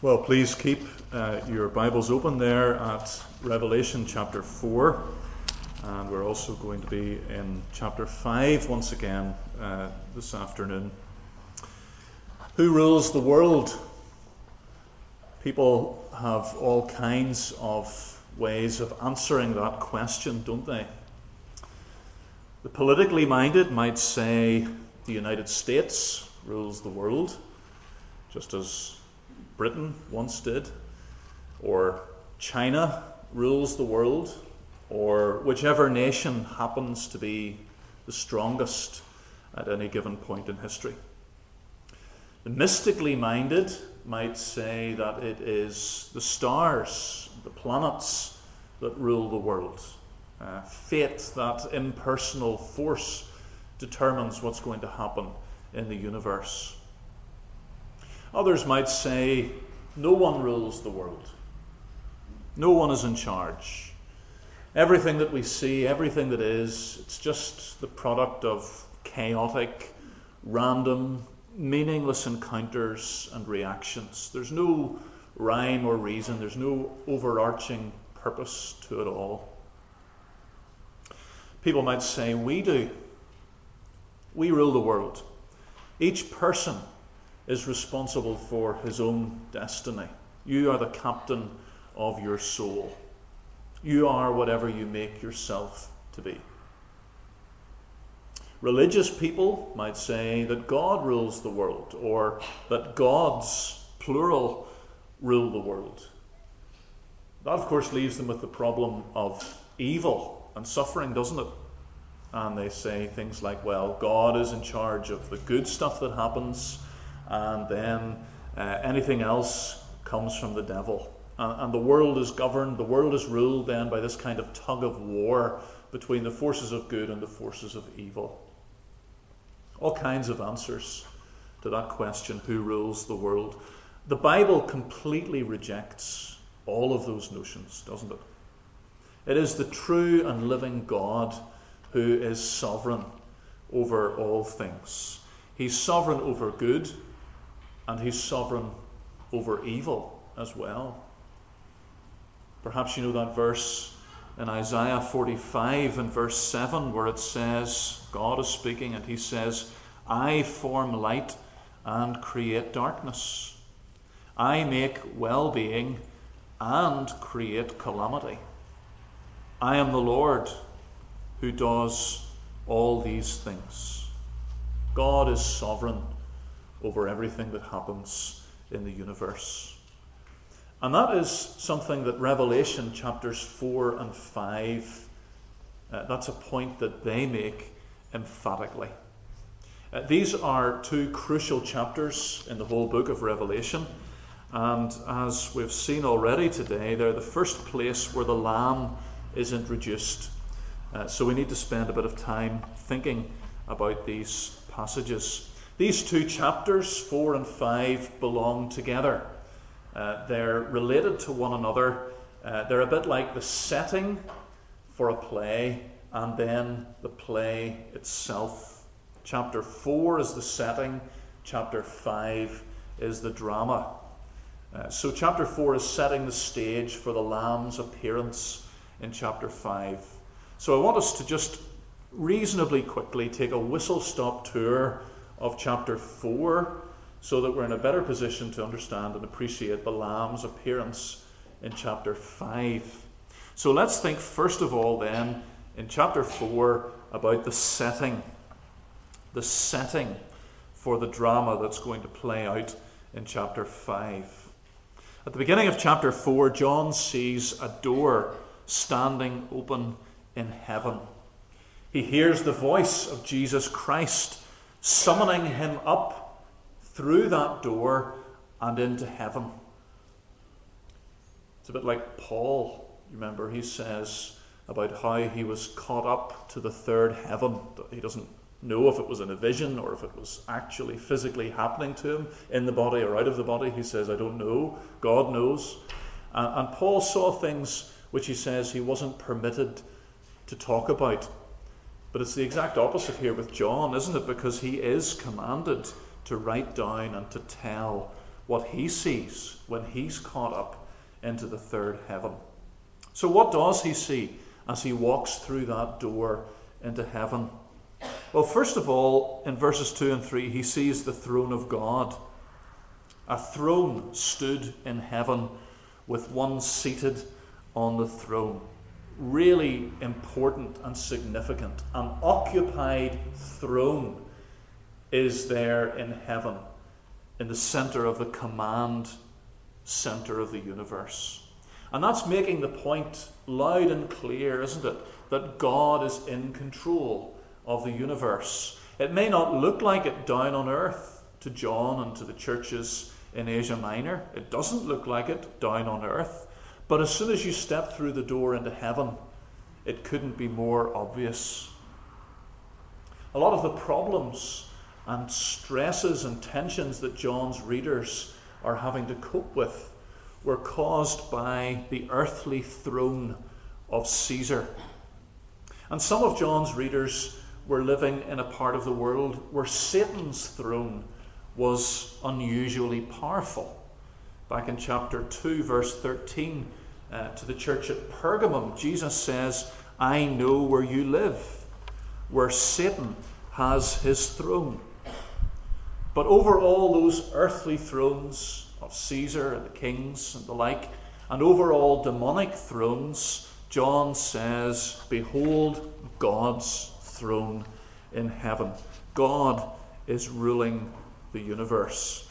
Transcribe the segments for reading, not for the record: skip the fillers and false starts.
Well, please keep your Bibles open there at Revelation chapter 4. And we're also going to be in chapter 5 once again this afternoon. Who rules the world? People have all kinds of ways of answering that question, don't they? The politically minded might say the United States rules the world, just as Britain once did, or China rules the world, or whichever nation happens to be the strongest at any given point in history. The mystically minded might say that it is the stars, the planets, that rule the world. Fate, that impersonal force, determines what's going to happen in the universe. Others might say no one rules the world. No one is in charge. Everything that we see, everything that is, it's just the product of chaotic, random, meaningless encounters and reactions. There's no rhyme or reason. There's no overarching purpose to it all. People might say we do. We rule the world. Each person is responsible for his own destiny. You are the captain of your soul. You are whatever you make yourself to be. Religious people might say that God rules the world, or that gods, plural, rule the world. That, of course, leaves them with the problem of evil and suffering, doesn't it? And they say things like, well, God is in charge of the good stuff that happens, and then anything else comes from the devil. And the world is governed, the world is ruled then by this kind of tug of war between the forces of good and the forces of evil. All kinds of answers to that question, who rules the world? The Bible completely rejects all of those notions, doesn't it? It is the true and living God who is sovereign over all things. He's sovereign over good, and he's sovereign over evil as well. Perhaps you know that verse in Isaiah 45 and verse 7 where it says, God is speaking and he says, I form light and create darkness. I make well-being and create calamity. I am the Lord who does all these things. God is sovereign over everything that happens in the universe. And that is something that Revelation chapters 4 and 5, that's a point that they make emphatically. These are two crucial chapters in the whole book of Revelation. And as we've seen already today, they're the first place where the Lamb is introduced. So we need to spend a bit of time thinking about these passages. These two chapters, 4 and 5, belong together. They're related to one another. They're a bit like the setting for a play and then the play itself. Chapter 4 is the setting. Chapter 5 is the drama. So chapter 4 is setting the stage for the Lamb's appearance in chapter 5. So I want us to just reasonably quickly take a whistle-stop tour of chapter 4 so that we're in a better position to understand and appreciate the Lamb's appearance in chapter 5. So let's think first of all then in chapter 4 about the setting for the drama that's going to play out in chapter 5. At the beginning of chapter 4, John sees a door standing open in heaven. He hears the voice of Jesus Christ summoning him up through that door and into heaven. It's a bit like Paul. Remember, he says about how he was caught up to the third heaven. He doesn't know if it was in a vision or if it was actually physically happening to him in the body or out of the body. He says, I don't know. God knows. And Paul saw things which he says he wasn't permitted to talk about. But it's the exact opposite here with John, isn't it? Because he is commanded to write down and to tell what he sees when he's caught up into the third heaven. So what does he see as he walks through that door into heaven? Well, first of all, in verses 2 and 3, he sees the throne of God. A throne stood in heaven with one seated on the throne. Really important and significant. An occupied throne is there in heaven, in the center of the command center of the universe. And that's making the point loud and clear, isn't it? That God is in control of the universe. It may not look like it down on earth to John and to the churches in Asia Minor. It doesn't look like it down on earth. But as soon as you step through the door into heaven, it couldn't be more obvious. A lot of the problems and stresses and tensions that John's readers are having to cope with were caused by the earthly throne of Caesar. And some of John's readers were living in a part of the world where Satan's throne was unusually powerful. Back in chapter 2, verse 13, to the church at Pergamum, Jesus says, "I know where you live, where Satan has his throne." But over all those earthly thrones of Caesar and the kings and the like, and over all demonic thrones, John says, "Behold God's throne in heaven." God is ruling the universe.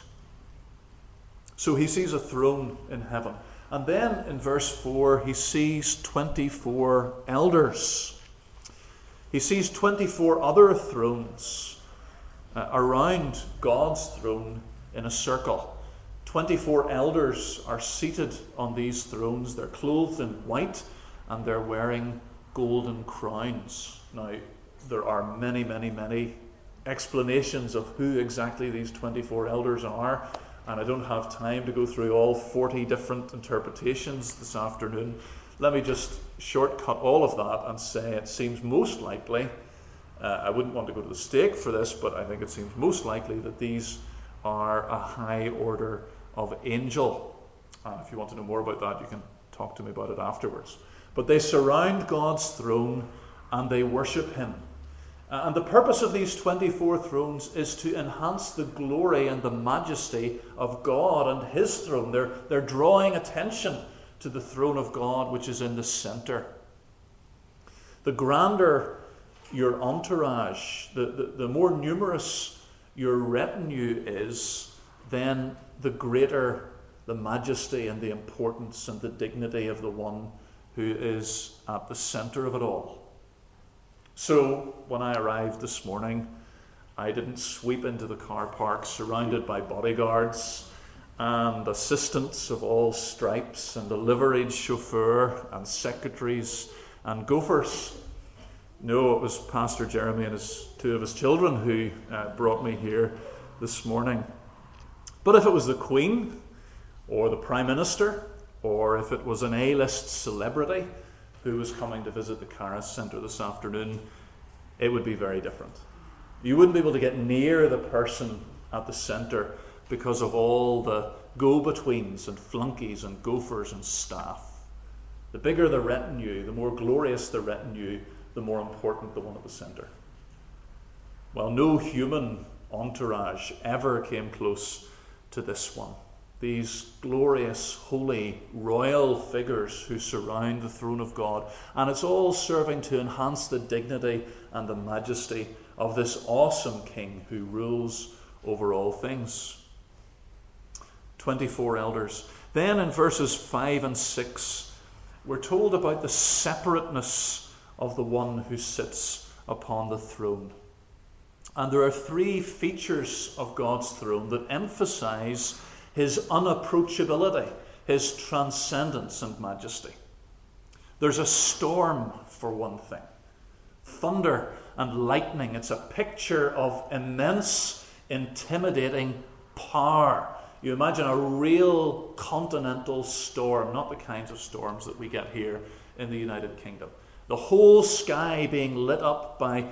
So he sees a throne in heaven. And then in verse 4, he sees 24 elders. He sees 24 other thrones around God's throne in a circle. 24 elders are seated on these thrones. They're clothed in white and they're wearing golden crowns. Now, there are many, many, many explanations of who exactly these 24 elders are, and I don't have time to go through all 40 different interpretations this afternoon. Let me just shortcut all of that and say it seems most likely, I wouldn't want to go to the stake for this, but I think it seems most likely that these are a high order of angel. If you want to know more about that, you can talk to me about it afterwards. But they surround God's throne and they worship him. And the purpose of these 24 thrones is to enhance the glory and the majesty of God and his throne. They're drawing attention to the throne of God, which is in the center. The grander your entourage, the more numerous your retinue is, then the greater the majesty and the importance and the dignity of the one who is at the center of it all. So, when I arrived this morning, I didn't sweep into the car park surrounded by bodyguards and assistants of all stripes and a liveried chauffeur and secretaries and gophers. No, it was Pastor Jeremy and two of his children who brought me here this morning. But if it was the Queen or the Prime Minister, or if it was an A-list celebrity who was coming to visit the Caris Centre this afternoon, it would be very different. You wouldn't be able to get near the person at the centre because of all the go-betweens and flunkies and gophers and staff. The bigger the retinue, the more glorious the retinue, the more important the one at the centre. Well, no human entourage ever came close to this one. These glorious, holy, royal figures who surround the throne of God. And it's all serving to enhance the dignity and the majesty of this awesome King who rules over all things. 24 elders. Then in verses 5 and 6, we're told about the separateness of the one who sits upon the throne. And there are three features of God's throne that emphasize his unapproachability, his transcendence and majesty. There's a storm, for one thing. Thunder and lightning. It's a picture of immense, intimidating power. You imagine a real continental storm, not the kinds of storms that we get here in the United Kingdom. The whole sky being lit up by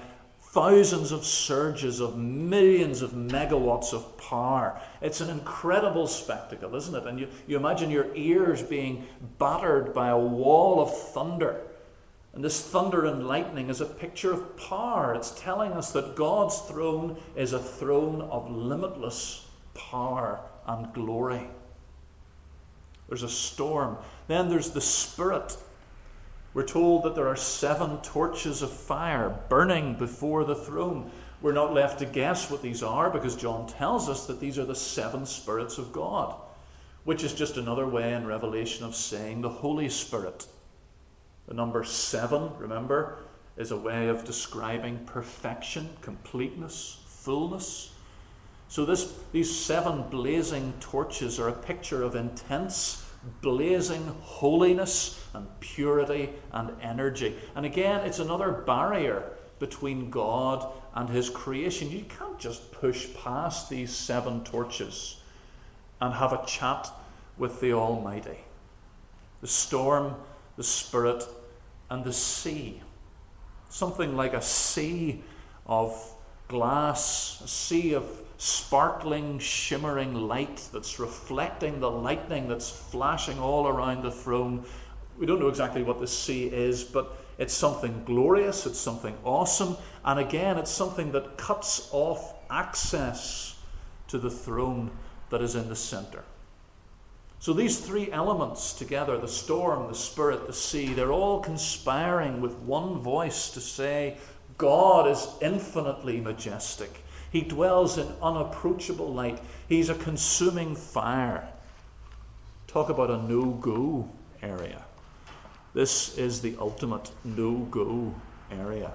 thousands of surges of millions of megawatts of power. It's an incredible spectacle, isn't it? And you imagine your ears being battered by a wall of thunder. And this thunder and lightning is a picture of power. It's telling us that God's throne is a throne of limitless power and glory. There's a storm. Then there's the Spirit. We're told that there are 7 torches of fire burning before the throne. We're not left to guess what these are because John tells us that these are the 7 spirits of God, which is just another way in Revelation of saying the Holy Spirit. The number 7, remember, is a way of describing perfection, completeness, fullness. So these 7 blazing torches are a picture of intense, blazing holiness and purity and energy. And again, it's another barrier between God and his creation. You can't just push past these 7 torches and have a chat with the Almighty. The storm, the Spirit, and the sea. Something like a sea of glass, a sea of sparkling, shimmering light that's reflecting the lightning that's flashing all around the throne. We don't know exactly what the sea is, but it's something glorious, it's something awesome, and again, it's something that cuts off access to the throne that is in the center. So these 3 elements together, the storm, the Spirit, the sea, they're all conspiring with one voice to say, God is infinitely majestic. He dwells in unapproachable light. He's a consuming fire. Talk about a no-go area. This is the ultimate no-go area.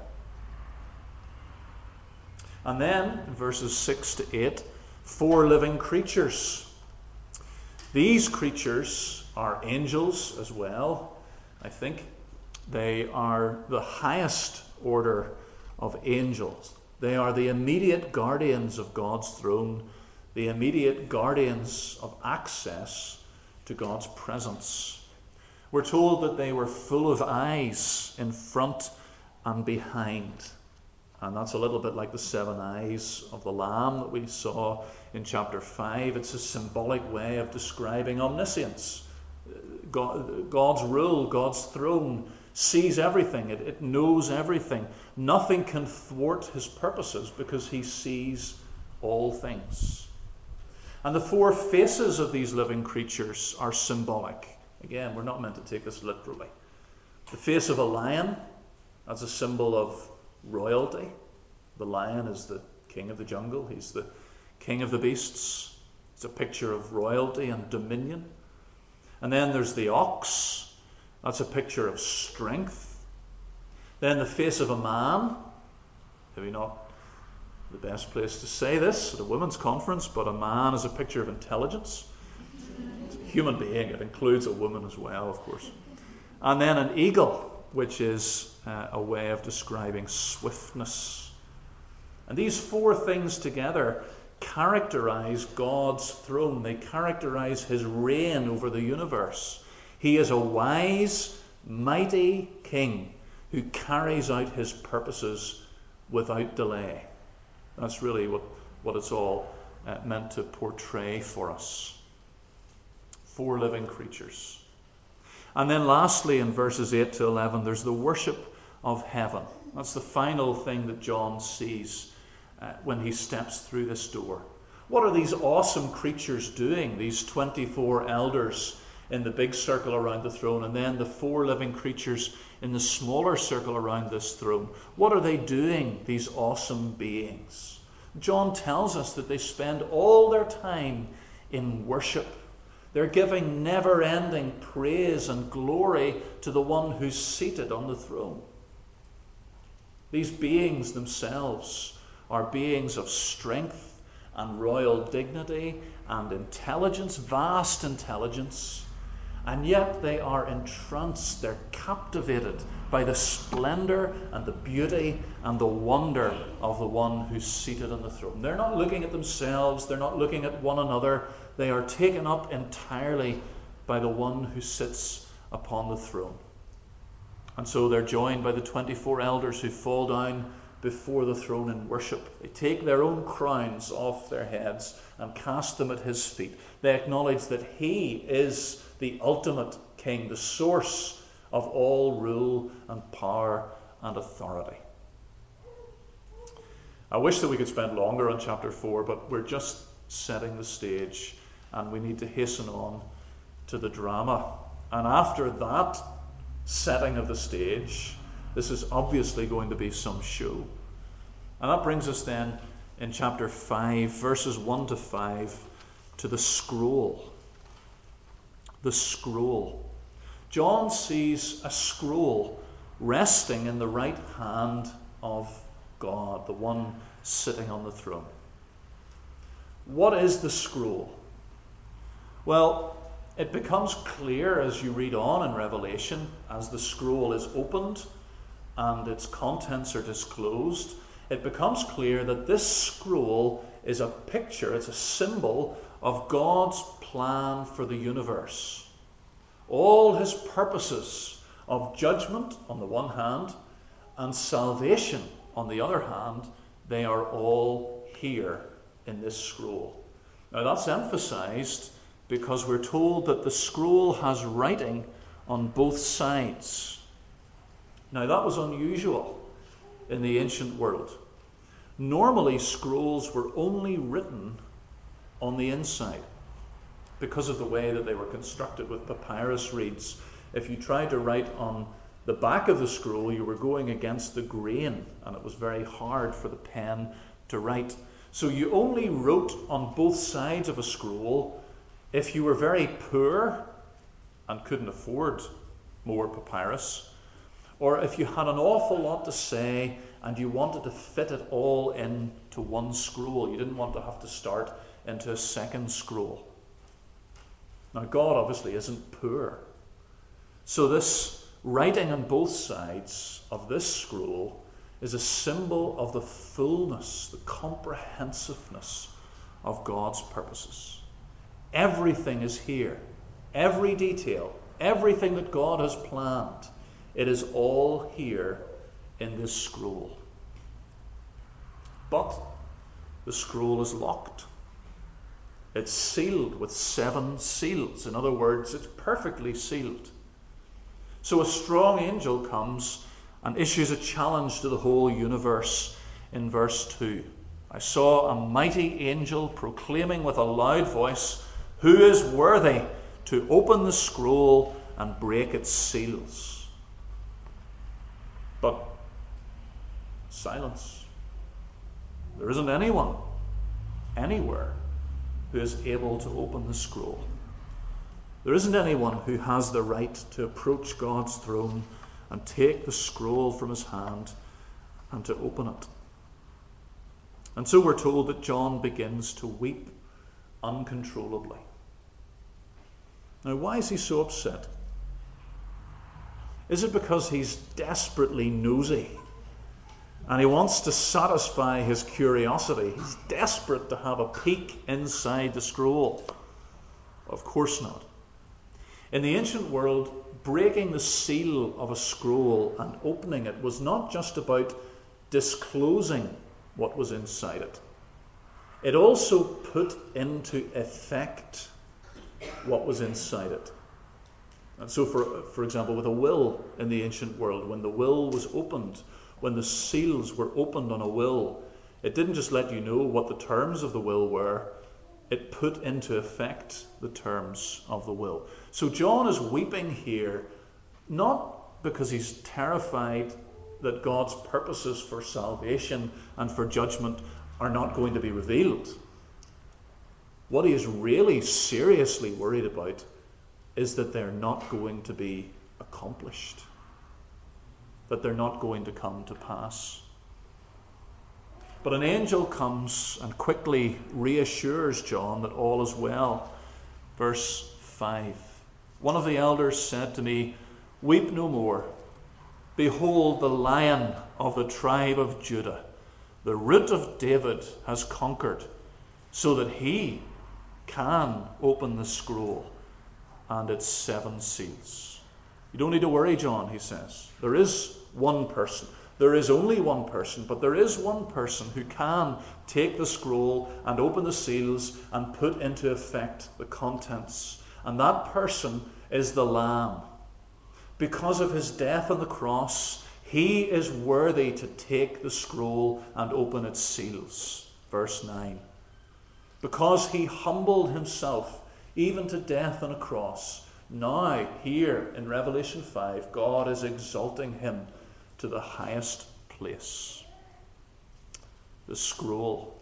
And then, in verses 6 to 8, 4 living creatures. These creatures are angels as well, I think. They are the highest order of angels. They are the immediate guardians of God's throne, the immediate guardians of access to God's presence. We're told that they were full of eyes in front and behind. And that's a little bit like the 7 eyes of the Lamb that we saw in chapter 5. It's a symbolic way of describing omniscience. God's rule, God's throne sees everything. It knows everything. Nothing can thwart his purposes because he sees all things. And the 4 faces of these living creatures are symbolic. Again, we're not meant to take this literally. The face of a lion, that's a symbol of royalty. The lion is the king of the jungle. He's the king of the beasts. It's a picture of royalty and dominion. And then there's the ox. That's a picture of strength. Then the face of a man. Maybe not the best place to say this at a women's conference, but a man is a picture of intelligence. It's a human being. It includes a woman as well, of course. And then an eagle, which is a way of describing swiftness. And these 4 things together characterize God's throne. They characterize his reign over the universe. He is a wise, mighty king who carries out his purposes without delay. That's really what it's all meant to portray for us. 4 living creatures. And then lastly, in verses 8 to 11, there's the worship of heaven. That's the final thing that John sees when he steps through this door. What are these awesome creatures doing, these 24 elders in the big circle around the throne, and then the 4 living creatures in the smaller circle around this throne? What are they doing, these awesome beings? John tells us that they spend all their time in worship. They're giving never-ending praise and glory to the one who's seated on the throne. These beings themselves are beings of strength and royal dignity and intelligence, vast intelligence, and yet they are entranced, they're captivated by the splendor and the beauty and the wonder of the one who's seated on the throne. They're not looking at themselves, they're not looking at one another, they are taken up entirely by the one who sits upon the throne. And so they're joined by the 24 elders who fall down before the throne in worship. They take their own crowns off their heads and cast them at his feet. They acknowledge that he is the ultimate king, the source of all rule and power and authority. I wish that we could spend longer on chapter 4, but we're just setting the stage and we need to hasten on to the drama. And after that setting of the stage, this is obviously going to be some show. And that brings us then in chapter 5, verses 1 to 5, to the scroll. The scroll. John sees a scroll resting in the right hand of God, the one sitting on the throne. What is the scroll? Well, it becomes clear as you read on in Revelation, as the scroll is opened and its contents are disclosed, it becomes clear that this scroll is a picture, it's a symbol of God's plan for the universe. All his purposes of judgment on the one hand and salvation on the other hand, they are all here in this scroll. Now that's emphasized because we're told that the scroll has writing on both sides. Now that was unusual in the ancient world. Normally scrolls were only written on the inside because of the way that they were constructed with papyrus reeds. If you tried to write on the back of the scroll, you were going against the grain and it was very hard for the pen to write. So you only wrote on both sides of a scroll if you were very poor and couldn't afford more papyrus, or if you had an awful lot to say and you wanted to fit it all into one scroll. You didn't want to have to start into a second scroll. Now God obviously isn't poor. So this writing on both sides of this scroll is a symbol of the fullness, the comprehensiveness of God's purposes. Everything is here. Every detail, everything that God has planned, it is all here in this scroll. But the scroll is locked. It's sealed with 7 seals. In other words, it's perfectly sealed. So a strong angel comes and issues a challenge to the whole universe in verse 2. I saw a mighty angel proclaiming with a loud voice, "Who is worthy to open the scroll and break its seals?" But silence. There isn't anyone, anywhere, who is able to open the scroll. There isn't anyone who has the right to approach God's throne and take the scroll from his hand and to open it. And so we're told that John begins to weep uncontrollably. Now, why is he so upset? Is it because he's desperately nosy and he wants to satisfy his curiosity? He's desperate to have a peek inside the scroll. Of course not. In the ancient world, breaking the seal of a scroll and opening it was not just about disclosing what was inside it. It also put into effect what was inside it. And so, for example, with a will in the ancient world, when the will was opened, when the seals were opened on a will, it didn't just let you know what the terms of the will were, it put into effect the terms of the will. So John is weeping here, not because he's terrified that God's purposes for salvation and for judgment are not going to be revealed. What he is really seriously worried about is that they're not going to be accomplished, that they're not going to come to pass. But an angel comes and quickly reassures John that all is well. Verse 5. One of the elders said to me, "Weep no more. Behold, the Lion of the tribe of Judah, the Root of David, has conquered, so that he can open the scroll and its 7 seals." You don't need to worry, John, he says. There is one person. There is only one person, but there is one person who can take the scroll and open the seals and put into effect the contents. And that person is the Lamb. Because of his death on the cross, he is worthy to take the scroll and open its seals. Verse 9. Because he humbled himself even to death on a cross, now here in Revelation 5, God is exalting him to the highest place. The scroll.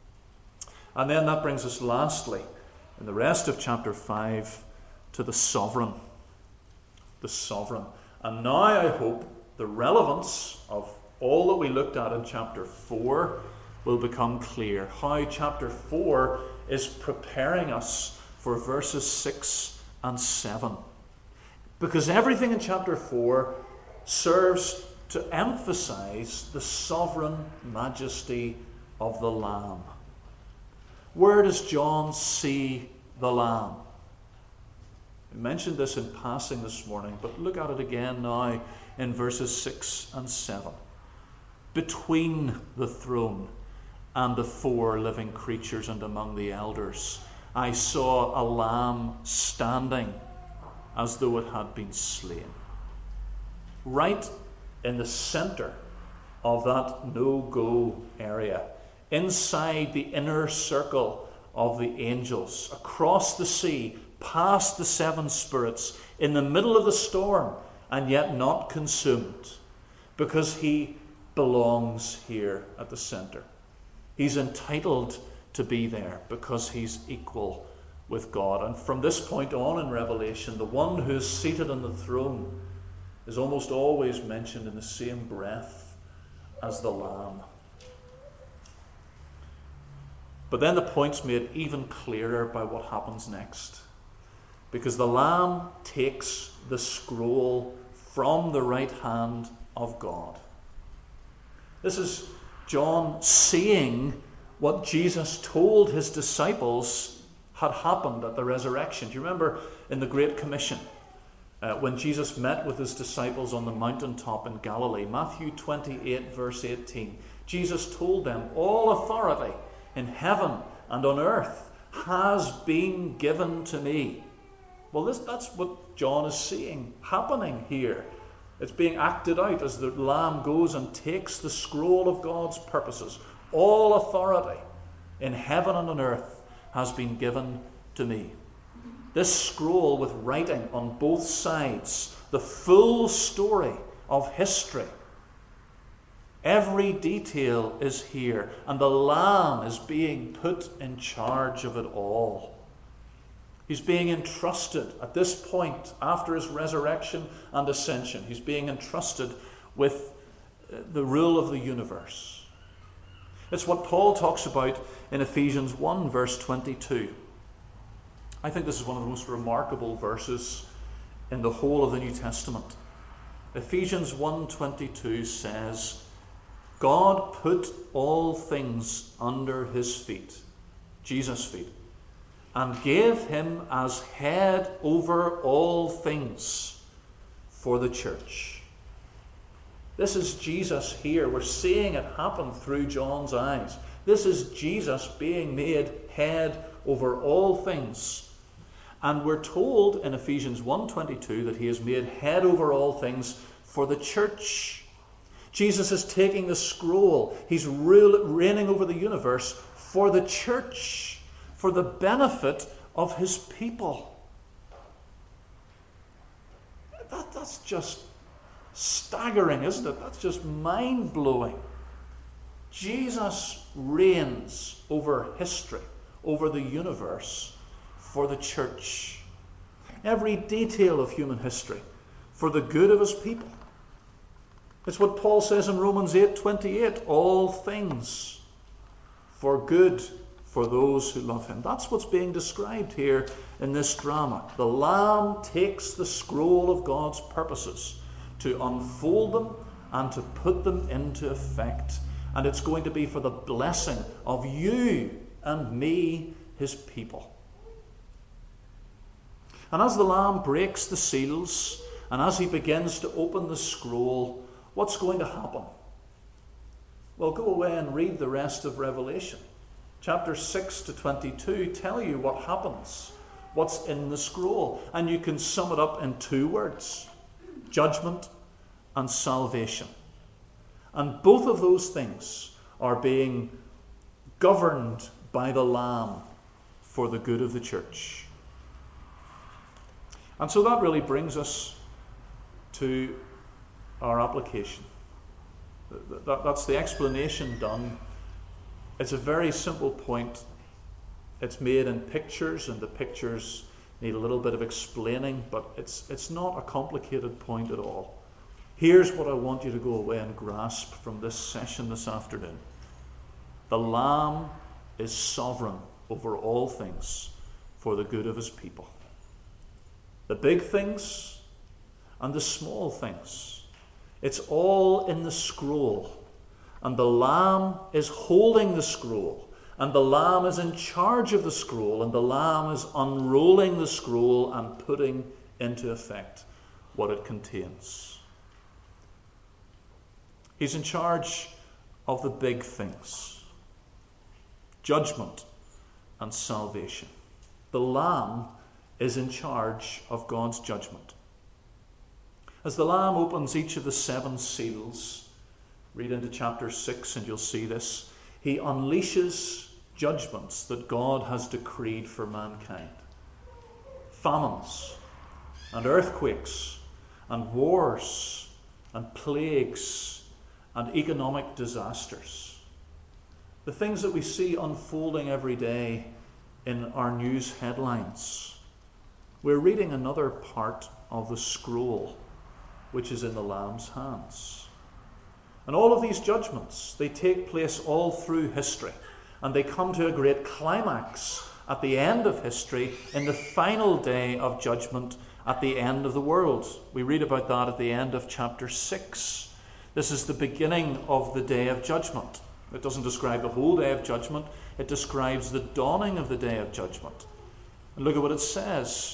And then that brings us lastly, in the rest of chapter 5, to the sovereign. The sovereign. And now I hope the relevance of all that we looked at in chapter 4 will become clear. How chapter 4 is preparing us for verses 6 and 7. Because everything in chapter 4 serves to emphasize the sovereign majesty of the Lamb. Where does John see the Lamb? We mentioned this in passing this morning, but look at it again now in verses 6 and 7. Between the throne and the 4 living creatures and among the elders, I saw a lamb standing as though it had been slain. Right in the center of that no-go area, inside the inner circle of the angels, across the sea, past the 7 spirits, in the middle of the storm, and yet not consumed, because he belongs here at the center. He's entitled to be there because he's equal with God. And from this point on in Revelation, the one who is seated on the throne is almost always mentioned in the same breath as the Lamb. But then the point's made even clearer by what happens next. Because the Lamb takes the scroll from the right hand of God. This is John seeing what Jesus told his disciples had happened at the resurrection. Do you remember in the Great Commission, when Jesus met with his disciples on the mountaintop in Galilee, Matthew 28 verse 18, Jesus told them, all authority in heaven and on earth has been given to me. Well, that's what John is seeing happening here. It's being acted out as the Lamb goes and takes the scroll of God's purposes. All authority in heaven and on earth has been given to me. This scroll with writing on both sides, the full story of history. Every detail is here, and the Lamb is being put in charge of it all. He's being entrusted at this point, after his resurrection and ascension, he's being entrusted with the rule of the universe. It's what Paul talks about in Ephesians 1 verse 22. I think this is one of the most remarkable verses in the whole of the New Testament. Ephesians 1:22 says, God put all things under his feet, Jesus' feet, and gave him as head over all things for the church. This is Jesus here. We're seeing it happen through John's eyes. This is Jesus being made head over all things. And we're told in Ephesians 1:22 that he is made head over all things for the church. Jesus is taking the scroll. He's reigning over the universe for the church, for the benefit of his people. That's just staggering, isn't it? That's just mind-blowing. Jesus reigns over history, over the universe, for the church. Every detail of human history, for the good of his people. It's what Paul says in Romans 8:28, all things for good for those who love him. That's what's being described here in this drama. The Lamb takes the scroll of God's purposes to unfold them and to put them into effect. And it's going to be for the blessing of you and me, his people. And as the Lamb breaks the seals, and as he begins to open the scroll, what's going to happen? Well, go away and read the rest of Revelation. Chapters 6 to 22 tell you what happens, what's in the scroll. And you can sum it up in 2 words: judgment and salvation. And both of those things are being governed by the Lamb for the good of the church. And so that really brings us to our application. That's the explanation done. It's a very simple point. It's made in pictures, and the pictures need a little bit of explaining, but it's not a complicated point at all. Here's what I want you to go away and grasp from this session this afternoon. The Lamb is sovereign over all things for the good of his people. The big things and the small things. It's all in the scroll. And the Lamb is holding the scroll. And the Lamb is in charge of the scroll. And the Lamb is unrolling the scroll and putting into effect what it contains. He's in charge of the big things: judgment and salvation. The Lamb is in charge of God's judgment. As the Lamb opens each of the 7 seals, read into chapter 6 and you'll see this, he unleashes judgments that God has decreed for mankind. Famines and earthquakes and wars and plagues and economic disasters. The things that we see unfolding every day in our news headlines. We're reading another part of the scroll which is in the Lamb's hands. And all of these judgments, they take place all through history, and they come to a great climax at the end of history, in the final day of judgment at the end of the world. We read about that at the end of chapter 6. This is the beginning of the day of judgment. It doesn't describe the whole day of judgment, it describes the dawning of the day of judgment. And look at what it says.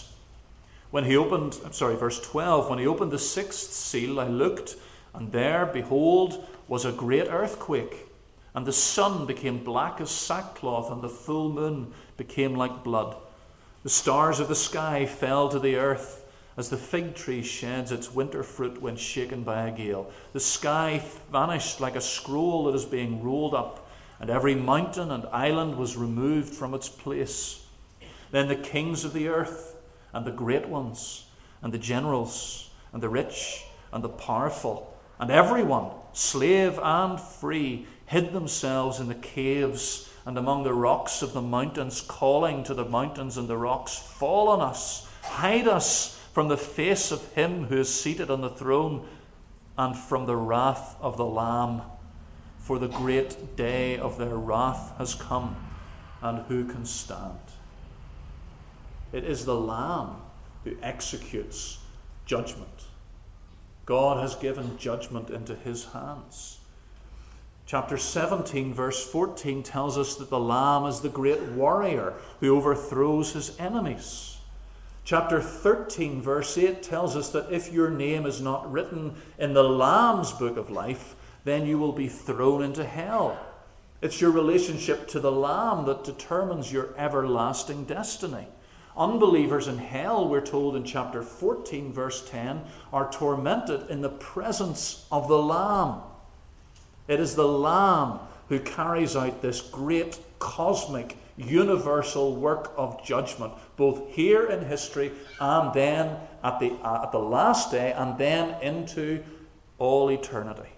Verse 12, when he opened the 6th seal, I looked, and there, behold, was a great earthquake, and the sun became black as sackcloth, and the full moon became like blood. The stars of the sky fell to the earth, as the fig tree sheds its winter fruit when shaken by a gale. The sky vanished like a scroll that is being rolled up, and every mountain and island was removed from its place. Then the kings of the earth, and the great ones, and the generals, and the rich, and the powerful, and everyone, slave and free, hid themselves in the caves and among the rocks of the mountains, calling to the mountains and the rocks, fall on us, hide us from the face of him who is seated on the throne, and from the wrath of the Lamb. For the great day of their wrath has come, and who can stand? It is the Lamb who executes judgment. God has given judgment into his hands. Chapter 17, verse 14 tells us that the Lamb is the great warrior who overthrows his enemies. Chapter 13, verse 8 tells us that if your name is not written in the Lamb's book of life, then you will be thrown into hell. It's your relationship to the Lamb that determines your everlasting destiny. Unbelievers in hell, we're told in chapter 14, verse 10, are tormented in the presence of the Lamb. It is the Lamb who carries out this great cosmic universal work of judgment, both here in history and then at the last day, and then into all eternity.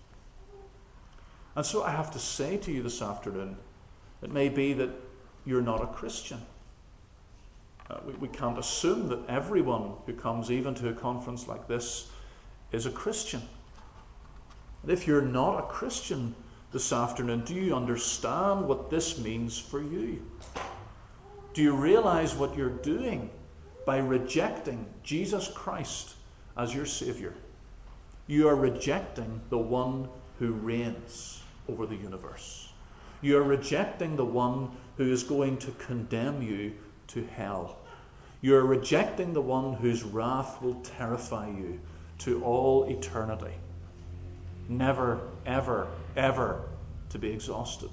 And so I have to say to you this afternoon, it may be that you're not a Christian. We can't assume that everyone who comes even to a conference like this is a Christian. And if you're not a Christian this afternoon, do you understand what this means for you? Do you realize what you're doing by rejecting Jesus Christ as your Savior? You are rejecting the one who reigns over the universe. You are rejecting the one who is going to condemn you to hell. You are rejecting the one whose wrath will terrify you to all eternity. Never, ever, ever to be exhausted.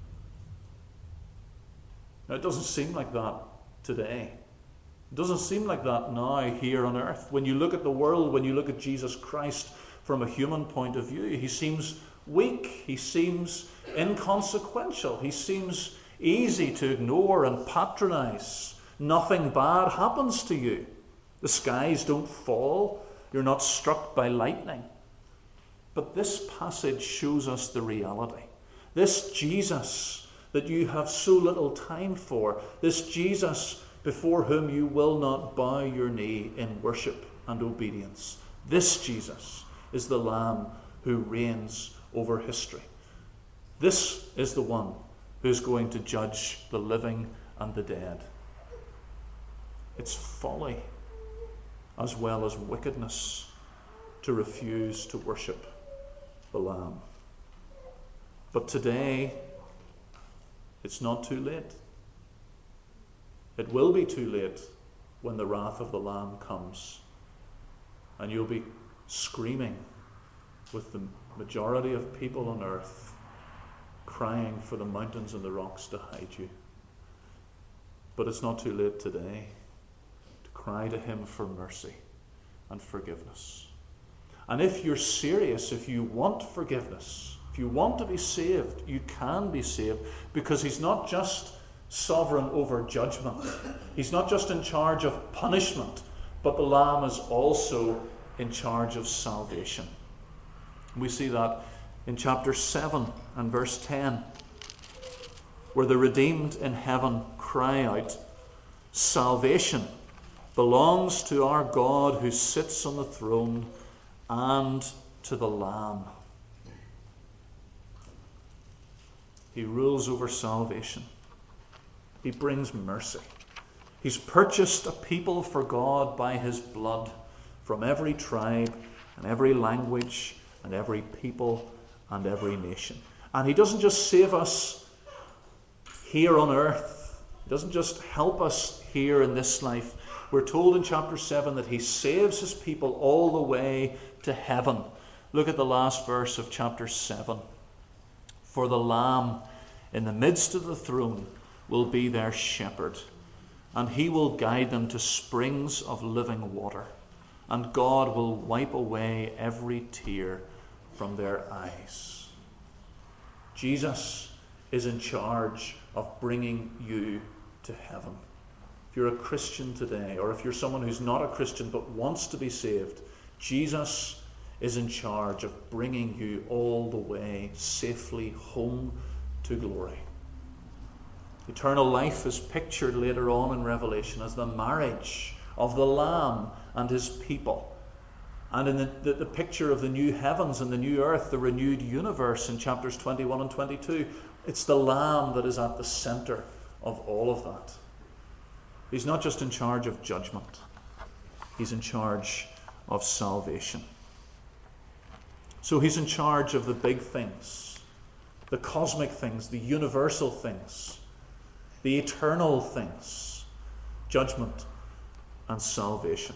Now, it doesn't seem like that today. It doesn't seem like that now here on earth. When you look at the world, when you look at Jesus Christ from a human point of view, he seems weak. He seems inconsequential. He seems easy to ignore and patronize. Nothing bad happens to you. The skies don't fall. You're not struck by lightning. But this passage shows us the reality. This Jesus that you have so little time for, this Jesus before whom you will not bow your knee in worship and obedience, this Jesus is the Lamb who reigns over history. This is the one who's going to judge the living and the dead. It's folly as well as wickedness to refuse to worship the Lamb. But today, it's not too late. It will be too late when the wrath of the Lamb comes, and you'll be screaming with the majority of people on earth, crying for the mountains and the rocks to hide you. But it's not too late today to cry to him for mercy and forgiveness. And if you're serious, if you want forgiveness, if you want to be saved, you can be saved, because he's not just sovereign over judgment. He's not just in charge of punishment, but the Lamb is also in charge of salvation. We see that in chapter 7 and verse 10, where the redeemed in heaven cry out, "Salvation belongs to our God who sits on the throne and to the Lamb." He rules over salvation. He brings mercy. He's purchased a people for God by his blood from every tribe and every language and every people and every nation. And he doesn't just save us here on earth. He doesn't just help us here in this life. We're told in chapter 7 that he saves his people all the way to heaven. Look at the last verse of chapter 7. "For the Lamb in the midst of the throne will be their shepherd, and he will guide them to springs of living water, and God will wipe away every tear from their eyes." Jesus is in charge of bringing you to heaven. If you're a Christian today, or if you're someone who's not a Christian but wants to be saved, Jesus is in charge of bringing you all the way safely home to glory. Eternal life is pictured later on in Revelation as the marriage of the Lamb and his people. And in the picture of the new heavens and the new earth, the renewed universe in chapters 21 and 22, it's the Lamb that is at the center of all of that. He's not just in charge of judgment. He's in charge of salvation. So he's in charge of the big things, the cosmic things, the universal things, the eternal things, judgment and salvation.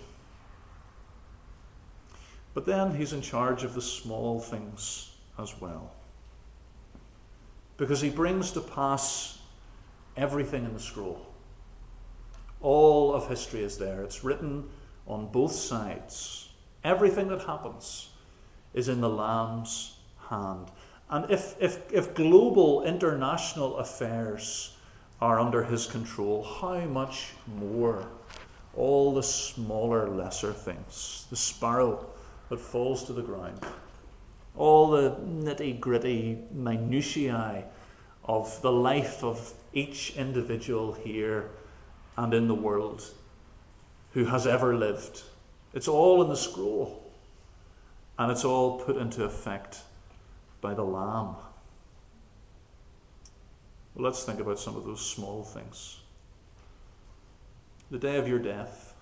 But then he's in charge of the small things as well, because he brings to pass everything in the scroll. All of history is there. It's written on both sides. Everything that happens is in the Lamb's hand. And if global international affairs are under his control, how much more all the smaller, lesser things, the sparrow that falls to the ground, all the nitty-gritty minutiae of the life of each individual here and in the world who has ever lived. It's all in the scroll, and it's all put into effect by the Lamb. Well, let's think about some of those small things. The day of your death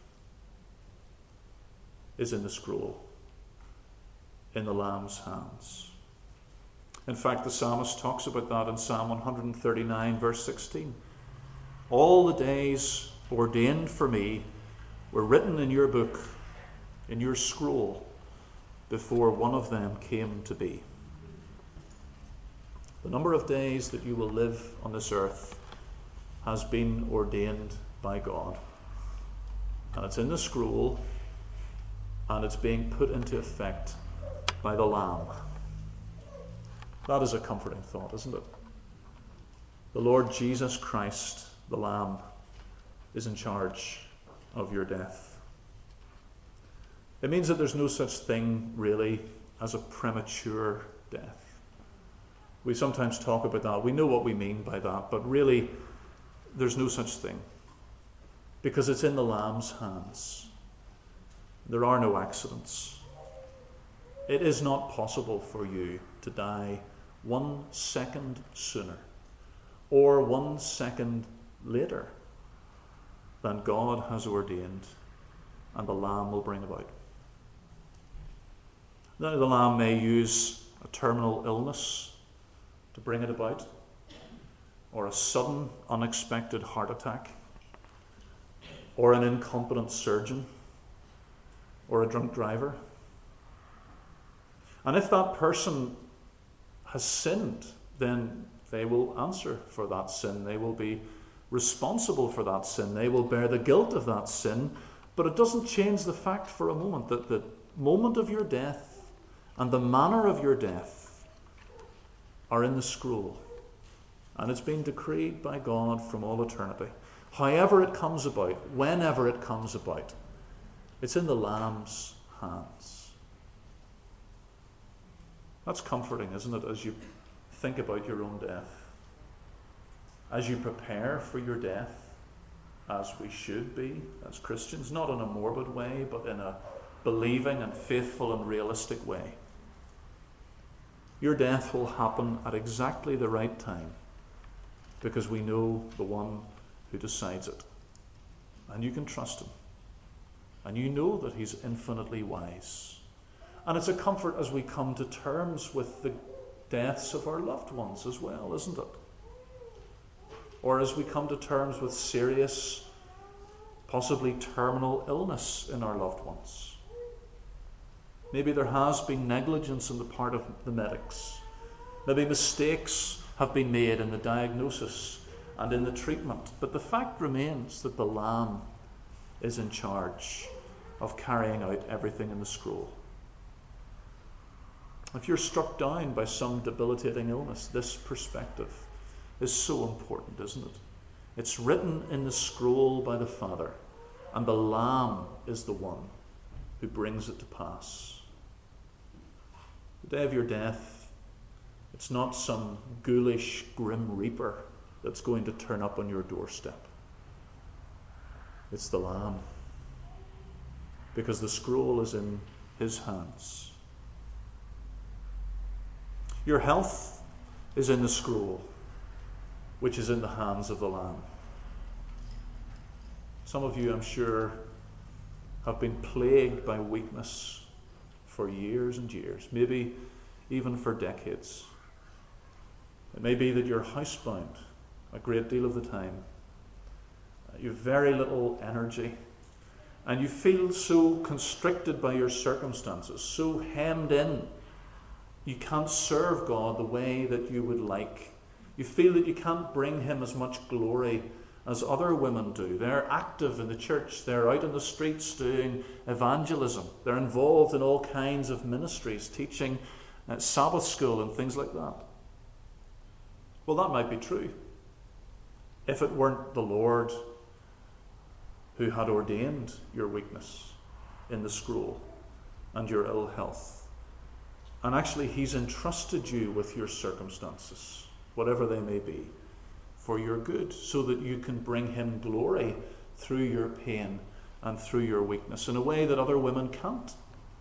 is in the scroll, in the Lamb's hands. In fact, the psalmist talks about that in Psalm 139, verse 16. "All the days ordained for me were written in your book, in your scroll, before one of them came to be." The number of days that you will live on this earth has been ordained by God. And it's in the scroll, and it's being put into effect by the Lamb. That is a comforting thought, isn't it? The Lord Jesus Christ, the Lamb, is in charge of your death. It means that there's no such thing, really, as a premature death. We sometimes talk about that. We know what we mean by that, but really, there's no such thing. Because it's in the Lamb's hands. There are no accidents. It is not possible for you to die 1 second sooner or 1 second later than God has ordained and the Lamb will bring about. Now, the Lamb may use a terminal illness to bring it about, or a sudden, unexpected heart attack, or an incompetent surgeon, or a drunk driver. And if that person has sinned, then they will answer for that sin. They will be responsible for that sin. They will bear the guilt of that sin. But it doesn't change the fact for a moment that the moment of your death and the manner of your death are in the scroll. And it's been decreed by God from all eternity. However it comes about, whenever it comes about, it's in the Lamb's hands. That's comforting, isn't it, as you think about your own death? As you prepare for your death, as we should be as Christians, not in a morbid way, but in a believing and faithful and realistic way. Your death will happen at exactly the right time, because we know the one who decides it. And you can trust him. And you know that he's infinitely wise. And it's a comfort as we come to terms with the deaths of our loved ones as well, isn't it? Or as we come to terms with serious, possibly terminal illness in our loved ones. Maybe there has been negligence on the part of the medics. Maybe mistakes have been made in the diagnosis and in the treatment. But the fact remains that the Lamb is in charge of carrying out everything in the scroll. If you're struck down by some debilitating illness, this perspective is so important, isn't it? It's written in the scroll by the Father, and the Lamb is the one who brings it to pass. The day of your death, it's not some ghoulish, grim reaper that's going to turn up on your doorstep. It's the Lamb, because the scroll is in his hands. Your health is in the scroll, which is in the hands of the Lamb. Some of you, I'm sure, have been plagued by weakness for years and years, maybe even for decades. It may be that you're housebound a great deal of the time. You have very little energy, and you feel so constricted by your circumstances, so hemmed in. You can't serve God the way that you would like. You feel that you can't bring him as much glory as other women do. They're active in the church. They're out in the streets doing evangelism. They're involved in all kinds of ministries, teaching at Sabbath school and things like that. Well, that might be true if it weren't the Lord who had ordained your weakness in the scroll and your ill health. And actually, he's entrusted you with your circumstances, whatever they may be, for your good, so that you can bring him glory through your pain and through your weakness in a way that other women can't.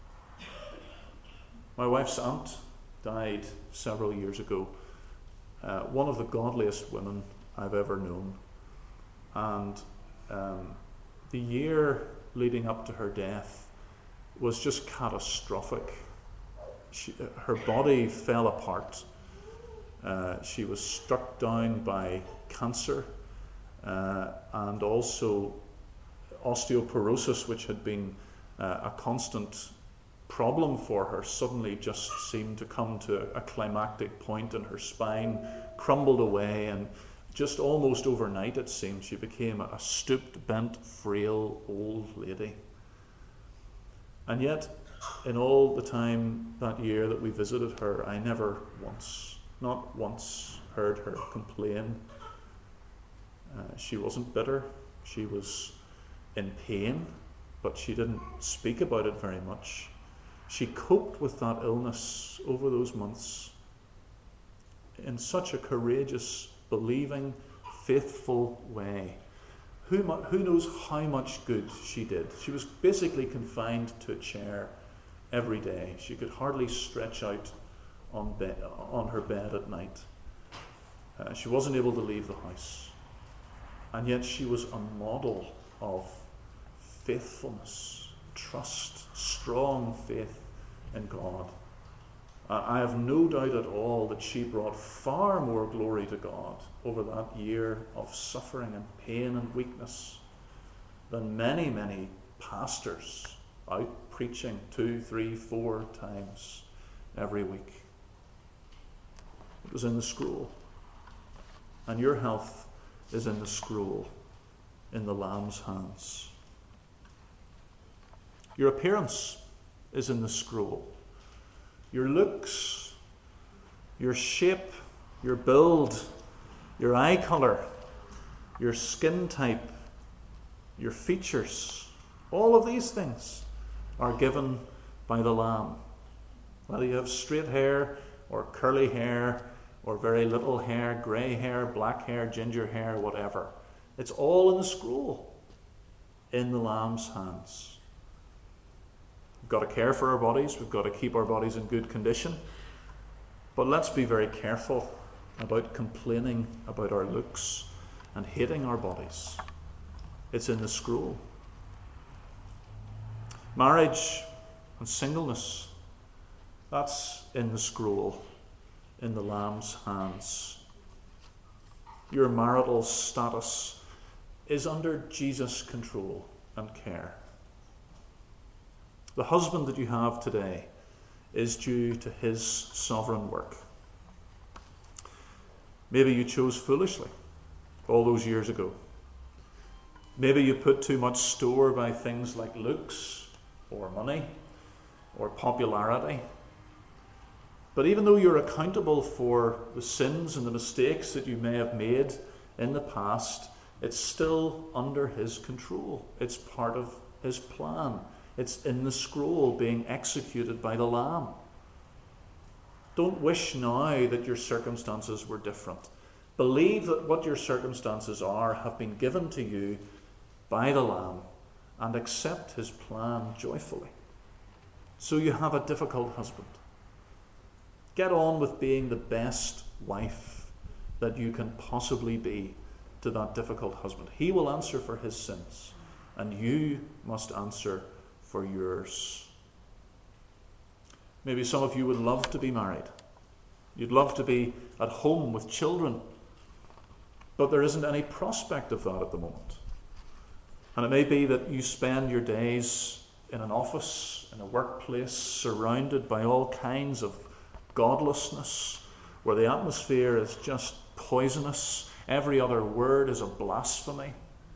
My wife's aunt died several years ago, one of the godliest women I've ever known. And the year leading up to her death was just catastrophic. Her body fell apart. She was struck down by cancer and also osteoporosis, which had been a constant problem for her suddenly just seemed to come to a climactic point, and her spine crumbled away, and just almost overnight, it seemed, she became a stooped, bent, frail old lady. And yet, in all the time that year that we visited her, I never once, not once, heard her complain. She wasn't bitter. She was in pain, but she didn't speak about it very much. She coped with that illness over those months in such a courageous, believing, faithful way. Who knows how much good she did? She was basically confined to a chair every day. She could hardly stretch out on her bed at night. She wasn't able to leave the house. And yet she was a model of faithfulness, trust, strong faith in God. I have no doubt at all that she brought far more glory to God over that year of suffering and pain and weakness than many, many pastors out preaching 2, 3, 4 times every week. It was in the scroll. And your health is in the scroll, in the Lamb's hands. Your appearance is in the scroll. Your looks, your shape, your build, your eye colour, your skin type, your features, all of these things are given by the Lamb. Whether you have straight hair or curly hair or very little hair, grey hair, black hair, ginger hair, whatever, it's all in the scroll, in the Lamb's hands. We've got to care for our bodies. We've got to keep our bodies in good condition. But let's be very careful about complaining about our looks and hating our bodies. It's in the scroll. Marriage and singleness, that's in the scroll, in the Lamb's hands. Your marital status is under Jesus' control and care. The husband that you have today is due to his sovereign work. Maybe you chose foolishly all those years ago. Maybe you put too much store by things like looks or money or popularity. But even though you're accountable for the sins and the mistakes that you may have made in the past, it's still under his control. It's part of his plan. It's in the scroll being executed by the Lamb. Don't wish now that your circumstances were different. Believe that what your circumstances are have been given to you by the Lamb, and accept his plan joyfully. So you have a difficult husband. Get on with being the best wife that you can possibly be to that difficult husband. He will answer for his sins, and you must answer for yours. Maybe some of you would love to be married. You'd love to be at home with children, but there isn't any prospect of that at the moment. And it may be that you spend your days in an office, in a workplace, surrounded by all kinds of godlessness, where the atmosphere is just poisonous. Every other word is a blasphemy.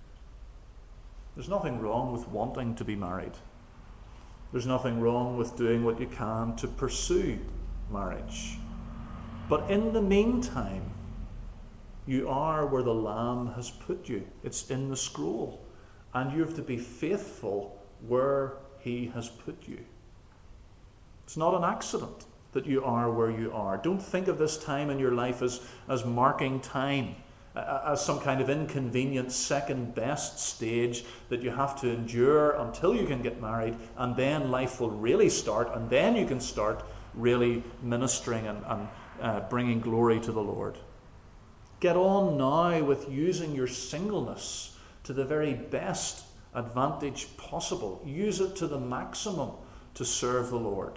There's nothing wrong with wanting to be married. There's nothing wrong with doing what you can to pursue marriage. But in the meantime, you are where the Lamb has put you. It's in the scroll. And you have to be faithful where he has put you. It's not an accident that you are where you are. Don't think of this time in your life as marking time, as some kind of inconvenient second best stage that you have to endure until you can get married, and then life will really start, and then you can start really ministering and bringing glory to the Lord. Get on now with using your singleness to the very best advantage possible. Use it to the maximum to serve the Lord.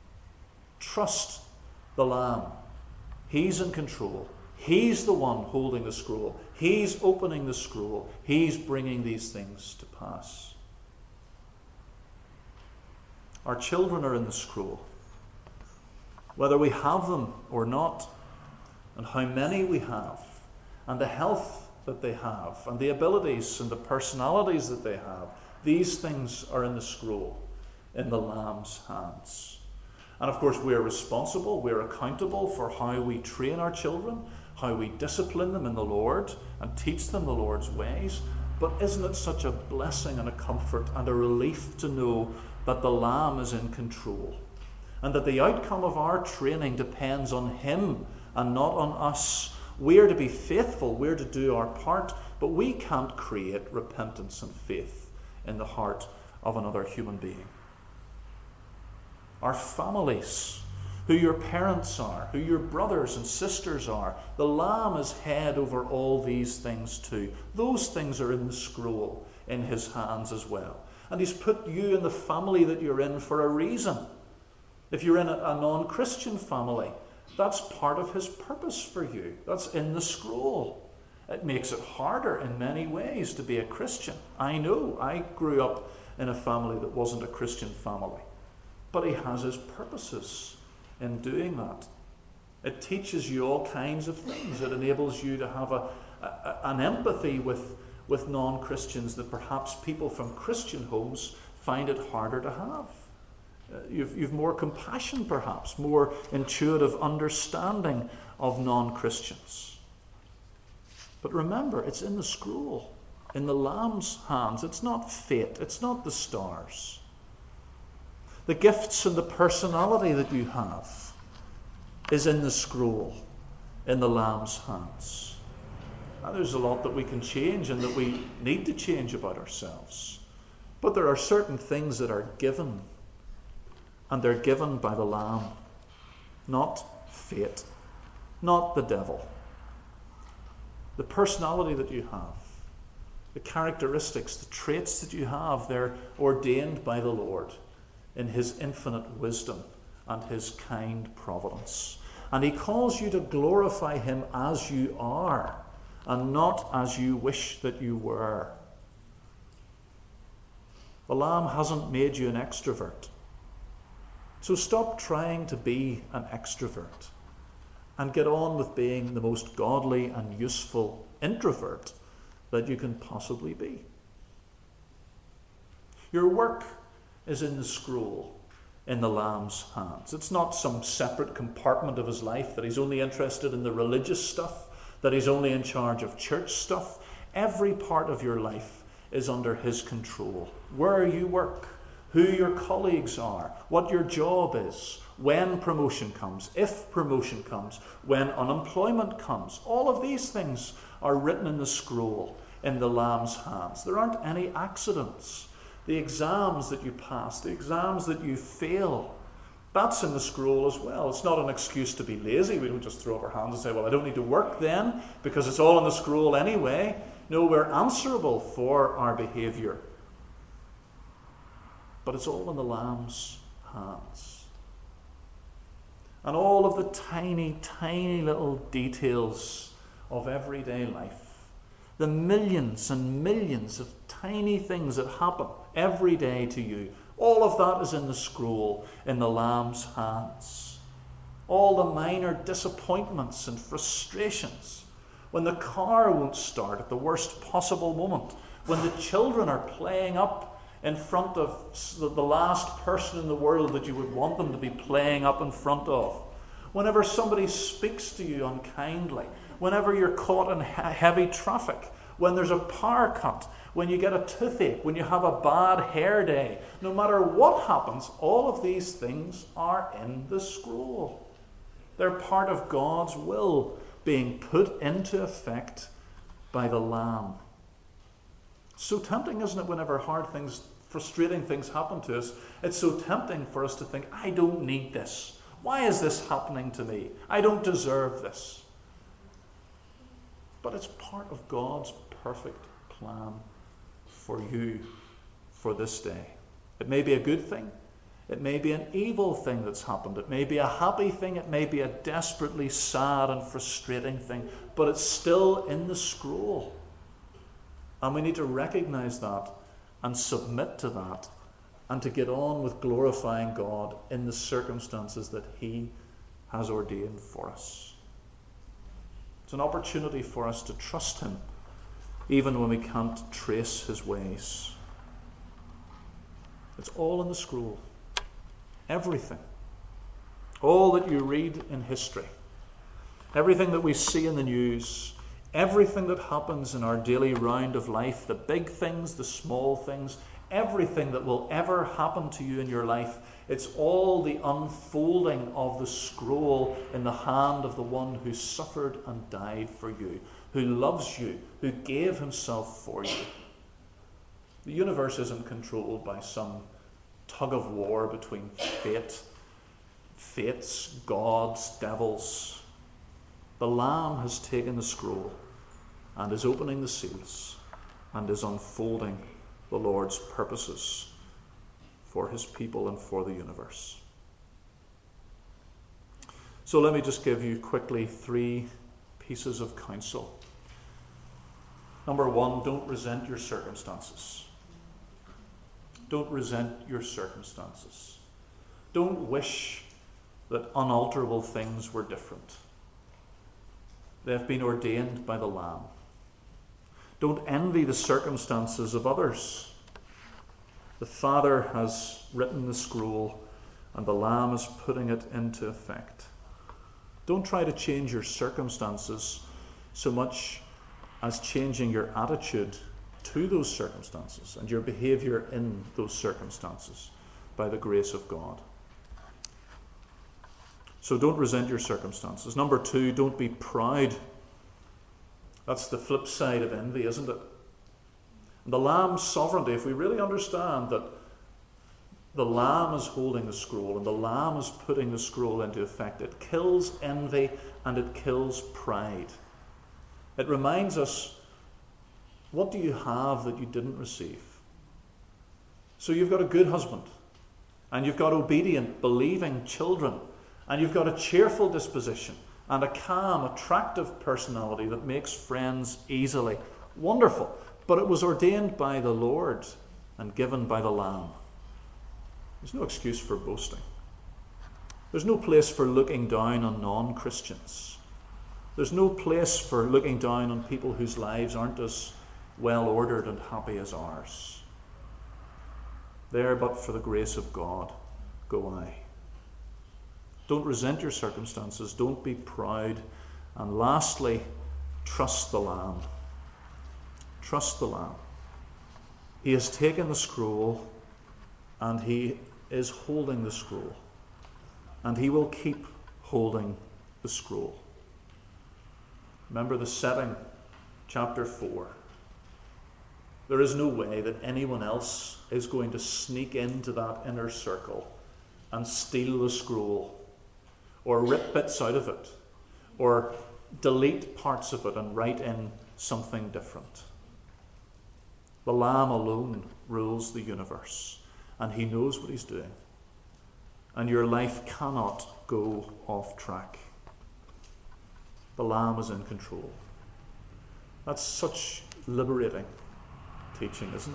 Trust the Lamb. He's in control. He's the one holding the scroll. He's opening the scroll. He's bringing these things to pass. Our children are in the scroll. Whether we have them or not, and how many we have, and the health that they have, and the abilities and the personalities that they have, these things are in the scroll, in the Lamb's hands. And of course we are responsible, we are accountable for how we train our children, how we discipline them in the Lord, and teach them the Lord's ways. But isn't it such a blessing and a comfort and a relief to know that the Lamb is in control, and that the outcome of our training depends on Him and not on us. We are to be faithful, we're to do our part, but we can't create repentance and faith in the heart of another human being. Our families, who your parents are, who your brothers and sisters are, the Lamb is head over all these things too. Those things are in the scroll in His hands as well. And He's put you in the family that you're in for a reason. If you're in a non-Christian family, that's part of His purpose for you. That's in the scroll. It makes it harder in many ways to be a Christian. I know. I grew up in a family that wasn't a Christian family. But He has His purposes in doing that. It teaches you all kinds of things. It enables you to have an empathy with non-Christians that perhaps people from Christian homes find it harder to have. You've more compassion, perhaps, more intuitive understanding of non-Christians. But remember, it's in the scroll, in the Lamb's hands. It's not fate. It's not the stars. The gifts and the personality that you have is in the scroll, in the Lamb's hands. Now, there's a lot that we can change and that we need to change about ourselves. But there are certain things that are given, and they're given by the Lamb, not fate, not the devil. The personality that you have, the characteristics, the traits that you have, they're ordained by the Lord in His infinite wisdom and His kind providence. And He calls you to glorify Him as you are, and not as you wish that you were. The Lamb hasn't made you an extrovert. So stop trying to be an extrovert and get on with being the most godly and useful introvert that you can possibly be. Your work is in the scroll in the Lamb's hands. It's not some separate compartment of His life that He's only interested in the religious stuff, that He's only in charge of church stuff. Every part of your life is under His control. Where you work, who your colleagues are, what your job is, when promotion comes, if promotion comes, when unemployment comes. All of these things are written in the scroll in the Lamb's hands. There aren't any accidents. The exams that you pass, the exams that you fail, that's in the scroll as well. It's not an excuse to be lazy. We don't just throw up our hands and say, well, I don't need to work then because it's all in the scroll anyway. No, we're answerable for our behaviour. But it's all in the Lamb's hands. And all of the tiny, tiny little details of everyday life, the millions and millions of tiny things that happen every day to you, all of that is in the scroll in the Lamb's hands. All the minor disappointments and frustrations, when the car won't start at the worst possible moment, when the children are playing up in front of the last person in the world that you would want them to be playing up in front of, whenever somebody speaks to you unkindly, whenever you're caught in heavy traffic, when there's a power cut, when you get a toothache, when you have a bad hair day, no matter what happens, all of these things are in the scroll. They're part of God's will being put into effect by the Lamb. So tempting, isn't it, whenever hard things, frustrating things happen to us? It's so tempting for us to think, I don't need this. Why is this happening to me? I don't deserve this. But it's part of God's perfect plan for you for this day. It may be a good thing. It may be an evil thing that's happened. It may be a happy thing. It may be a desperately sad and frustrating thing. But it's still in the scroll. And we need to recognize that and submit to that and to get on with glorifying God in the circumstances that He has ordained for us. It's an opportunity for us to trust Him even when we can't trace His ways. It's all in the scroll. Everything. All that you read in history. Everything that we see in the news. Everything that happens in our daily round of life. The big things, the small things. Everything that will ever happen to you in your life. It's all the unfolding of the scroll in the hand of the one who suffered and died for you. Who loves you. Who gave Himself for you. The universe isn't controlled by some tug of war between fates, gods, devils. The Lamb has taken the scroll and is opening the seals and is unfolding the Lord's purposes for His people and for the universe. So let me just give you quickly 3 pieces of counsel. Number 1, don't resent your circumstances. Don't resent your circumstances. Don't wish that unalterable things were different. They have been ordained by the Lamb. Don't envy the circumstances of others. The Father has written the scroll and the Lamb is putting it into effect. Don't try to change your circumstances so much as changing your attitude to those circumstances and your behaviour in those circumstances by the grace of God. So don't resent your circumstances. Number 2, don't be proud. That's the flip side of envy, isn't it? And the Lamb's sovereignty, if we really understand that the Lamb is holding the scroll and the Lamb is putting the scroll into effect, it kills envy and it kills pride. It reminds us, what do you have that you didn't receive? So you've got a good husband, and you've got obedient, believing children, and you've got a cheerful disposition, and a calm, attractive personality that makes friends easily. Wonderful. But it was ordained by the Lord and given by the Lamb. There's no excuse for boasting. There's no place for looking down on non-Christians. There's no place for looking down on people whose lives aren't as well ordered and happy as ours. There, but for the grace of God, go I. Don't resent your circumstances. Don't be proud. And lastly, trust the Lamb. Trust the Lamb. He has taken the scroll and He is holding the scroll. And He will keep holding the scroll. Remember the setting, chapter 4. There is no way that anyone else is going to sneak into that inner circle and steal the scroll, or rip bits out of it, or delete parts of it and write in something different. The Lamb alone rules the universe, and He knows what He's doing. And your life cannot go off track. The Lamb is in control. That's such liberating teaching, isn't it?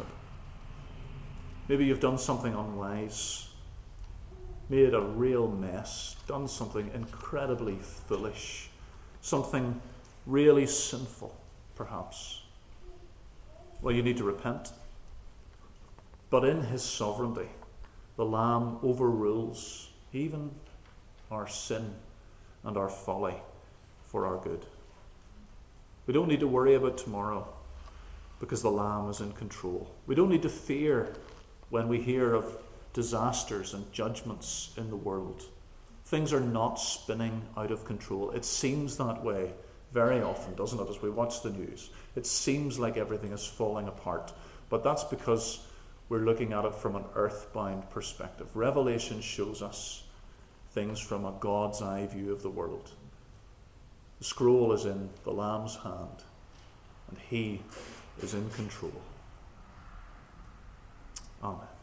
Maybe you've done something unwise, made a real mess, done something incredibly foolish, something really sinful, perhaps. Well, you need to repent. But in His sovereignty, the Lamb overrules even our sin and our folly for our good. We don't need to worry about tomorrow because the Lamb is in control. We don't need to fear when we hear of disasters and judgments in the world. Things are not spinning out of control. It seems that way very often, doesn't it, as we watch the news? It seems like everything is falling apart. But that's because we're looking at it from an earthbound perspective. Revelation shows us things from a God's eye view of the world. The scroll is in the Lamb's hand, and He is in control. Amen.